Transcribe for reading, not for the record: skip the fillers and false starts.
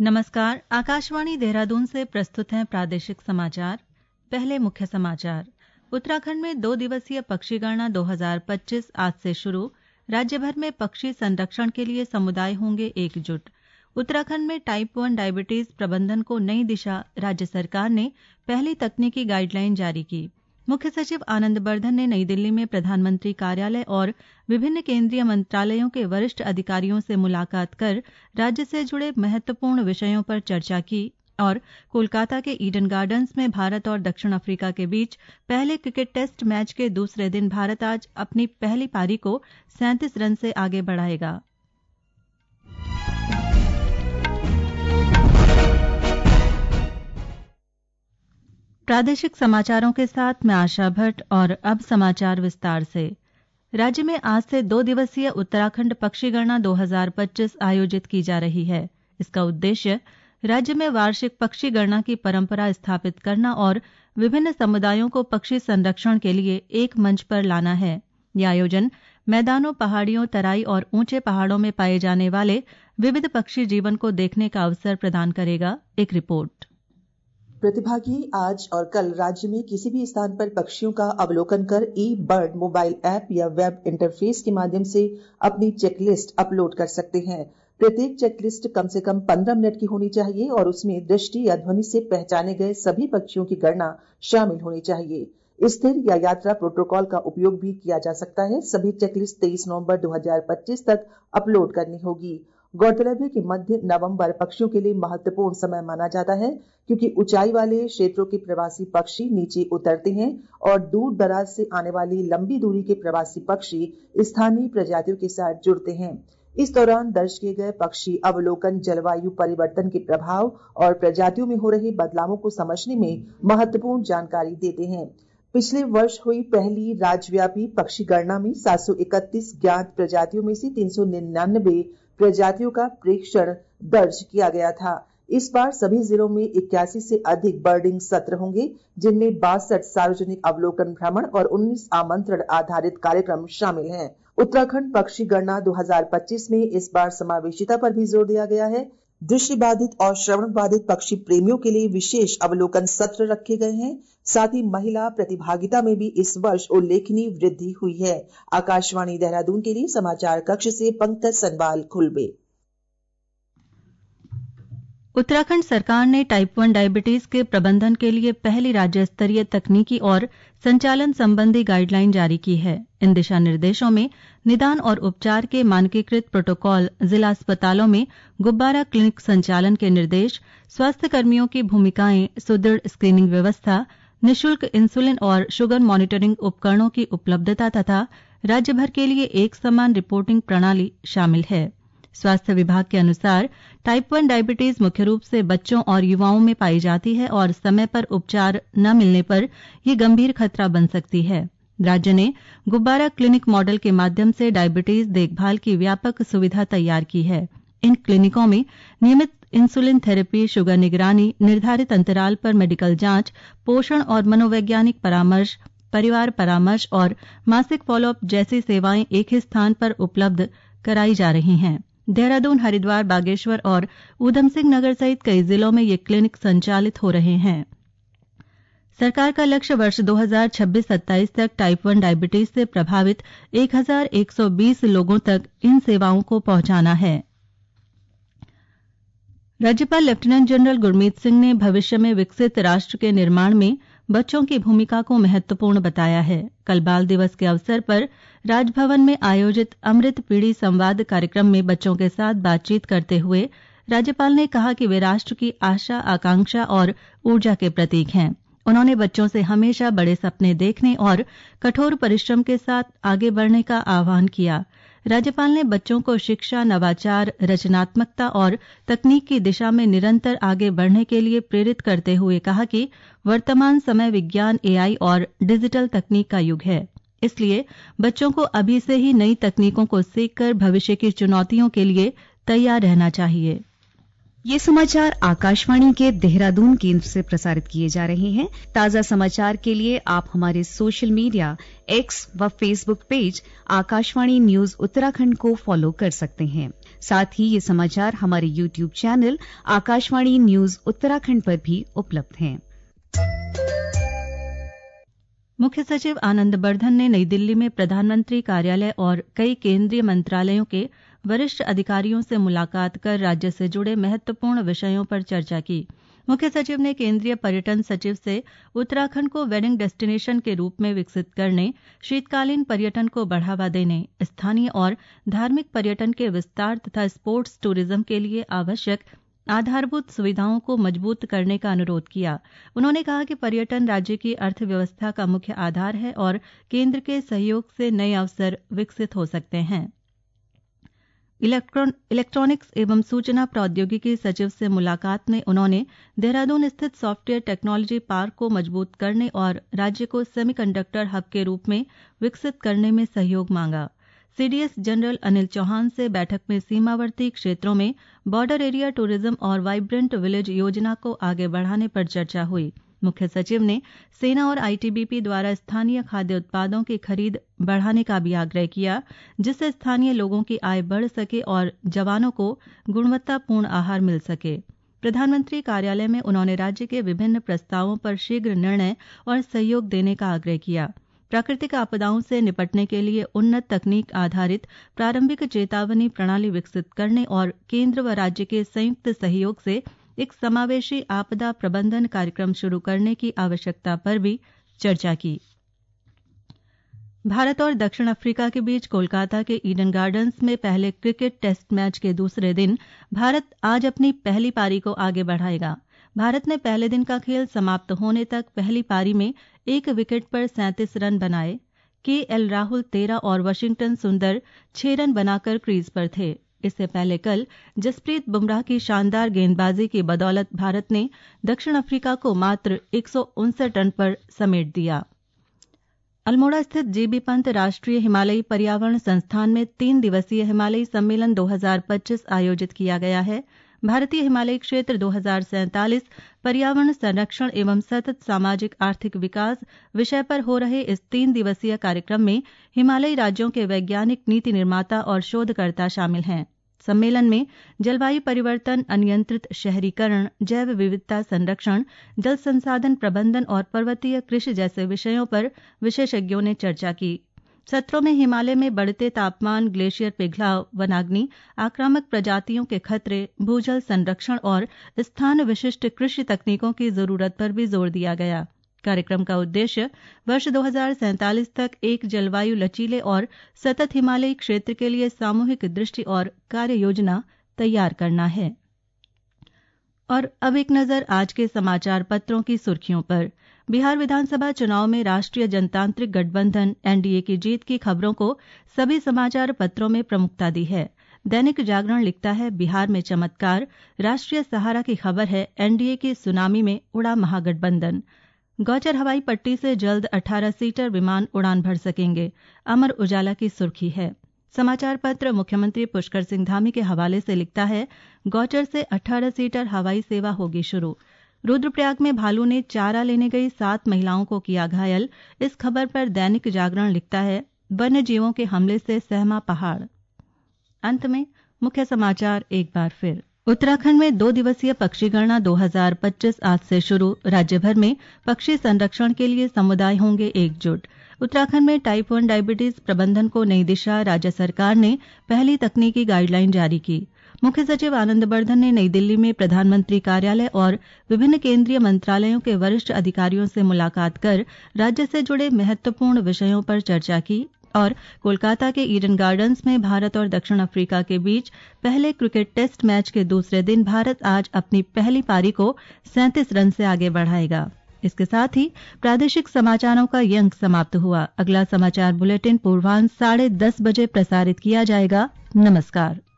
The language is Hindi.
नमस्कार, आकाशवाणी देहरादून से प्रस्तुत हैं प्रादेशिक समाचार। पहले मुख्य समाचार। उत्तराखंड में 2 दिवसीय पक्षी गणना 2025 आज से शुरू। राज्य भर में पक्षी संरक्षण के लिए समुदाय होंगे एकजुट। उत्तराखंड में टाइप 1 डायबिटीज प्रबंधन को नई दिशा, राज्य सरकार ने पहली तकनीकी गाइडलाइन जारी की। मुख्य सचिव आनंद बर्धन ने नई दिल्ली में प्रधानमंत्री कार्यालय और विभिन्न केंद्रीय मंत्रालयों के वरिष्ठ अधिकारियों से मुलाकात कर राज्य से जुड़े महत्वपूर्ण विषयों पर चर्चा की और कोलकाता के ईडन गार्डन्स में भारत और दक्षिण अफ्रीका के बीच पहले क्रिकेट टेस्ट मैच के दूसरे दिन भारत आज अपनी पहली पारी को 37 रन से आगे बढ़ाएगा। प्रादेशिक समाचारों के साथ मैं आशा भट्ट और अब समाचार विस्तार से। राज्य में आज से 2 दिवसीय उत्तराखंड पक्षी गणना 2025 आयोजित की जा रही है। इसका उद्देश्य राज्य में वार्षिक पक्षी गणना की परंपरा स्थापित करना और विभिन्न समुदायों को पक्षी संरक्षण के लिए एक मंच पर लाना है। यह आयोजन मैदानों, पहाड़ियों, तराई और ऊंचे पहाड़ों में पाए जाने वाले विविध पक्षी जीवन को देखने का अवसर प्रदान करेगा। एक रिपोर्ट। प्रतिभागी आज और कल राज्य में किसी भी स्थान पर पक्षियों का अवलोकन कर ई-बर्ड मोबाइल ऐप या वेब इंटरफेस के माध्यम से अपनी चेकलिस्ट अपलोड कर सकते हैं। प्रत्येक चेकलिस्ट कम से कम 15 मिनट की होनी चाहिए और उसमें दृष्टि या ध्वनि से पहचाने गए सभी पक्षियों की गणना शामिल होनी चाहिए। स्थिर या यात्रा प्रोटोकॉल का उपयोग भी किया जा सकता है। सभी चेकलिस्ट 23 नवंबर 2025 तक अपलोड करनी होगी। गौरतलब है कि मध्य नवंबर पक्षियों के लिए महत्वपूर्ण समय माना जाता है, क्योंकि ऊंचाई वाले क्षेत्रों के प्रवासी पक्षी नीचे उतरते हैं और दूर दराज से आने वाली लंबी दूरी के प्रवासी पक्षी स्थानीय प्रजातियों के साथ जुड़ते हैं। इस दौरान दर्ज किए गए पक्षी अवलोकन जलवायु परिवर्तन के प्रभाव और प्रजातियों में हो रहे बदलावों को समझने में महत्वपूर्ण जानकारी देते हैं। पिछले वर्ष हुई पहली राज्यव्यापी पक्षी गणना में 731 ज्ञात प्रजातियों में से 399 प्रजातियों का प्रेक्षण दर्ज किया गया था। इस बार सभी जिलों में 81 से अधिक बर्डिंग सत्र होंगे, जिनमें 62 सार्वजनिक अवलोकन भ्रमण और 19 आमंत्रण आधारित कार्यक्रम शामिल हैं। उत्तराखंड पक्षी गणना 2025 में इस बार समावेशिता पर भी जोर दिया गया है। दृष्टिबाधित और श्रवण बाधित पक्षी प्रेमियों के लिए विशेष अवलोकन सत्र रखे गए हैं। साथ ही महिला प्रतिभागिता में भी इस वर्ष उल्लेखनीय वृद्धि हुई है। आकाशवाणी देहरादून के लिए समाचार कक्ष से पंकज सनवाल, खुलबे। उत्तराखंड सरकार ने टाइप 1 डायबिटीज के प्रबंधन के लिए पहली राज्य स्तरीय तकनीकी और संचालन संबंधी गाइडलाइन जारी की है। इन दिशा निर्देशों में निदान और उपचार के मानकीकृत प्रोटोकॉल, जिला अस्पतालों में गुब्बारा क्लिनिक संचालन के निर्देश, स्वास्थ्य कर्मियों की भूमिकाएं, सुदृढ़ स्क्रीनिंग व्यवस्था, निःशुल्क इंसुलिन और शुगर मॉनिटरिंग उपकरणों की उपलब्धता तथा राज्य भर के लिए एक समान रिपोर्टिंग प्रणाली शामिल है। स्वास्थ्य विभाग के अनुसार टाइप 1 डायबिटीज मुख्य रूप से बच्चों और युवाओं में पाई जाती है और समय पर उपचार न मिलने पर यह गंभीर खतरा बन सकती है। राज्य ने गुब्बारा क्लिनिक मॉडल के माध्यम से डायबिटीज देखभाल की व्यापक सुविधा तैयार की है। इन क्लिनिकों में नियमित इंसुलिन थेरेपी, शुगर निगरानी, निर्धारित अंतराल पर मेडिकल जांच, पोषण और मनोवैज्ञानिक परामर्श, परिवार परामर्श और मासिक फॉलोअप जैसी सेवाएं एक ही स्थान पर उपलब्ध कराई जा रही हैं। देहरादून, हरिद्वार, बागेश्वर और ऊधम सिंह नगर सहित कई जिलों में ये क्लिनिक संचालित हो रहे हैं। सरकार का लक्ष्य वर्ष 2026-27 तक टाइप 1 डायबिटीज से प्रभावित 1120 लोगों तक इन सेवाओं को पहुंचाना है। राज्यपाल लेफ्टिनेंट जनरल गुरमीत सिंह ने भविष्य में विकसित राष्ट्र के निर्माण में बच्चों की भूमिका को महत्वपूर्ण बताया है। कल बाल दिवस के अवसर पर राजभवन में आयोजित अमृत पीढ़ी संवाद कार्यक्रम में बच्चों के साथ बातचीत करते हुए राज्यपाल ने कहा कि वे राष्ट्र की आशा, आकांक्षा और ऊर्जा के प्रतीक हैं। उन्होंने बच्चों से हमेशा बड़े सपने देखने और कठोर परिश्रम के साथ आगे बढ़ने का आह्वान किया। राज्यपाल ने बच्चों को शिक्षा, नवाचार, रचनात्मकता और तकनीक की दिशा में निरंतर आगे बढ़ने के लिए प्रेरित करते हुए कहा कि वर्तमान समय विज्ञान, एआई और डिजिटल तकनीक का युग है। इसलिए बच्चों को अभी से ही नई तकनीकों को सीखकर भविष्य की चुनौतियों के लिए तैयार रहना चाहिए। ये समाचार आकाशवाणी के देहरादून केंद्र से प्रसारित किए जा रहे हैं। ताजा समाचार के लिए आप हमारे सोशल मीडिया एक्स व Facebook page Akashvani news Uttarakhand को फॉलो कर सकते हैं। साथ ही ये समाचार हमारे YouTube channel Akashvani news Uttarakhand पर भी उपलब्ध हैं। मुख्य सचिव आनंद बर्धन ने नई दिल्ली में प्रधानमंत्री कार्यालय और कई केंद्रीय मंत्रालयों के वरिष्ठ अधिकारियों से मुलाकात कर राज्य से जुड़े महत्वपूर्ण विषयों पर चर्चा की। मुख्य सचिव ने केंद्रीय पर्यटन सचिव से उत्तराखंड को वेडिंग डेस्टिनेशन के रूप में विकसित करने, शीतकालीन पर्यटन को बढ़ावा देने, स्थानीय और धार्मिक पर्यटन के विस्तार तथा स्पोर्ट्स टूरिज्म के लिए आवश्यक आधारभूत सुविधाओं को मजबूत करने का अनुरोध किया। उन्होंने कहा कि पर्यटन राज्य की अर्थव्यवस्था का मुख्य आधार है और केंद्र के सहयोग से नए अवसर विकसित हो सकते हैं। इलेक्ट्रॉनिक्स एवं सूचना प्रौद्योगिकी सचिव से मुलाकात में उन्होंने देहरादून स्थित सॉफ्टवेयर टेक्नोलॉजी पार्क को मजबूत करने और राज्य को सेमीकंडक्टर हब के रूप में विकसित करने में सहयोग मांगा। सीडीएस जनरल अनिल चौहान से बैठक में सीमावर्ती क्षेत्रों में बॉर्डर एरिया टूरिज्म और वाइब्रेंट विलेज योजना को आगे बढ़ाने पर चर्चा हुई। मुख्य सचिव ने सेना और आईटीबीपी द्वारा स्थानीय खाद्य उत्पादों की खरीद बढ़ाने का भी आग्रह किया, जिससे स्थानीय लोगों की आय बढ़ सके और जवानों को गुणवत्तापूर्ण आहार मिल सके। प्रधानमंत्री कार्यालय में उन्होंने राज्य के विभिन्न प्रस्तावों पर शीघ्र निर्णय और सहयोग देने का आग्रह किया। प्राकृतिक आपदाओं से निपटने के लिए उन्नत तकनीक आधारित प्रारंभिक चेतावनी प्रणाली विकसित करने और केंद्र व राज्य के संयुक्त सहयोग से एक समावेशी आपदा प्रबंधन कार्यक्रम शुरू करने की आवश्यकता पर भी चर्चा की। भारत और दक्षिण अफ्रीका के बीच कोलकाता के ईडन गार्डन्स में पहले क्रिकेट टेस्ट मैच के दूसरे दिन भारत आज अपनी पहली पारी को आगे बढ़ाएगा। भारत ने पहले दिन का खेल समाप्त होने तक पहली पारी में एक विकेट पर 37 रन बनाए। केएल राहुल 13 और वाशिंगटन सुंदर 6 रन बनाकर क्रीज पर थे। इससे पहले कल जसप्रीत बुमराह की शानदार गेंदबाजी की बदौलत भारत ने दक्षिण अफ्रीका को मात्र 159 रन पर समेट दिया। अल्मोड़ा स्थित जीबी पंत राष्ट्रीय हिमालयी पर्यावरण संस्थान में 3 दिवसीय हिमालयी सम्मेलन 2025 आयोजित किया गया है। भारतीय हिमालयी क्षेत्र 2047 पर्यावरण संरक्षण एवं सतत सामाजिक आर्थिक विकास विषय पर हो रहे इस 3 दिवसीय कार्यक्रम में हिमालयी राज्यों के वैज्ञानिक, नीति निर्माता और शोधकर्ता शामिल हैं। सम्मेलन में जलवायु परिवर्तन, अनियंत्रित शहरीकरण, जैव विविधता संरक्षण, जल संसाधन प्रबंधन और पर्वतीय कृषि जैसे विषयों पर विशेषज्ञों ने चर्चा की। सत्रों में हिमालय में बढ़ते तापमान, ग्लेशियर पिघलाव, वनाग्नि, आक्रामक प्रजातियों के खतरे, भूजल संरक्षण और स्थान विशिष्ट कृषि तकनीकों की जरूरत पर भी जोर दिया गया। कार्यक्रम का उद्देश्य वर्ष 2047 तक एक जलवायु लचीले और सतत हिमालयी क्षेत्र के लिए सामूहिक दृष्टि और कार्य योजना तैयार करना है। और अब एक नजर आज के समाचार पत्रों की सुर्खियों पर। बिहार विधानसभा चुनाव में राष्ट्रीय जनतांत्रिक गठबंधन एनडीए की जीत की खबरों को सभी समाचार पत्रों में प्रमुखता दी है। दैनिक जागरण लिखता है, बिहार में चमत्कार। राष्ट्रीय सहारा की खबर है, एनडीए की सुनामी में उड़ा महागठबंधन। गौचर हवाई पट्टी से जल्द 18 सीटर विमान उड़ान भर सकेंगे। अमर उजाला की सुर्खी है। समाचार पत्र मुख्यमंत्री पुष्कर सिंह धामी के हवाले से लिखता है, गौचर से 18 सीटर हवाई सेवा होगी शुरू। रुद्रप्रयाग में भालू ने चारा लेने गई 7 महिलाओं को किया घायल। इस खबर पर दैनिक जागरण लिखता है, वन्य जीवों के हमले से सहमा पहाड़। अंत में मुख्य समाचार एक बार फिर। उत्तराखंड में 2 दिवसीय पक्षी गणना 2025 आज से शुरू। राज्य भर में पक्षी संरक्षण के लिए समुदाय होंगे एकजुट। उत्तराखंड में टाइप 1 डायबिटीज प्रबंधन को नई दिशा, राज्य सरकार ने पहली तकनीकी गाइडलाइन जारी की। मुख्य सचिव आनंद बर्धन ने नई दिल्ली में प्रधानमंत्री कार्यालय और विभिन्न केंद्रीय मंत्रालयों के वरिष्ठ अधिकारियों से मुलाकात कर राज्य से जुड़े महत्वपूर्ण विषयों पर चर्चा की। और कोलकाता के ईडन गार्डन्स में भारत और दक्षिण अफ्रीका के बीच पहले क्रिकेट टेस्ट मैच के दूसरे दिन भारत आज अपनी पहली पारी को 37 रन से आगे बढ़ाएगा। इसके साथ ही प्रादेशिक समाचारों का ये अंक समाप्त हुआ। अगला समाचार बुलेटिन पूर्वाह्न 10:30 बजे प्रसारित किया जाएगा। नमस्कार।